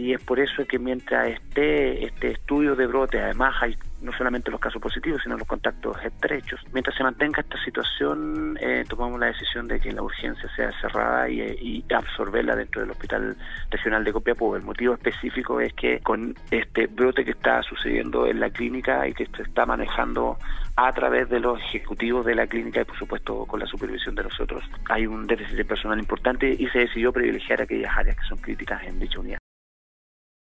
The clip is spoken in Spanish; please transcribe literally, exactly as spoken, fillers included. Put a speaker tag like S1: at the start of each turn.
S1: y es por eso que mientras esté este estudio de brote, además hay no solamente los casos positivos, sino los contactos estrechos. Mientras se mantenga esta situación, eh, tomamos la decisión de que la urgencia sea cerrada y, y absorberla dentro del Hospital Regional de Copiapó. El motivo específico es que con este brote que está sucediendo en la clínica y que se está manejando a través de los ejecutivos de la clínica y por supuesto con la supervisión de nosotros, hay un déficit de personal importante y se decidió privilegiar aquellas áreas que son críticas en dicha unidad.